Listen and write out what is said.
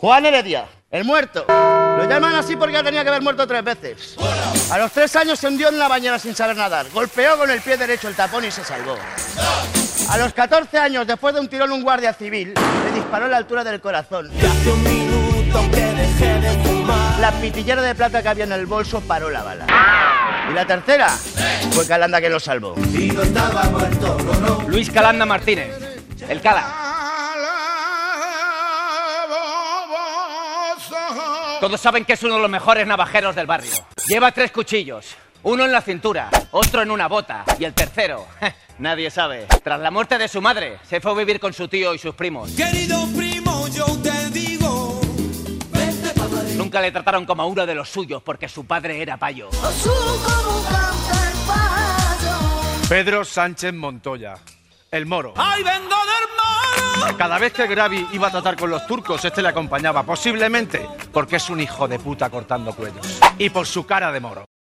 Juan Heredia, el muerto. Lo llaman así porque ya tenía que haber muerto 3 veces. A los 3 años se hundió en la bañera sin saber nadar. Golpeó con el pie derecho el tapón y se salvó. A los 14 años, después de un tirón, un guardia civil le disparó a la altura del corazón. La pitillera de plata que había en el bolso paró la bala. Y la tercera fue Calanda quien lo salvó. Luis Calanda Martínez, el Cala. Todos saben que es uno de los mejores navajeros del barrio. Lleva 3 cuchillos, uno en la cintura, otro en una bota y el tercero, nadie sabe. Tras la muerte de su madre, se fue a vivir con su tío y sus primos. Querido primo, yo te digo, vente pa' Madrid. Nunca le trataron como a uno de los suyos porque su padre era payo. Pedro Sánchez Montoya, el Moro. ¡Ay, vengo de hermano! Cada vez que Gravi iba a tratar con los turcos, este le acompañaba, posiblemente porque es un hijo de puta cortando cuellos. Y por su cara de moro.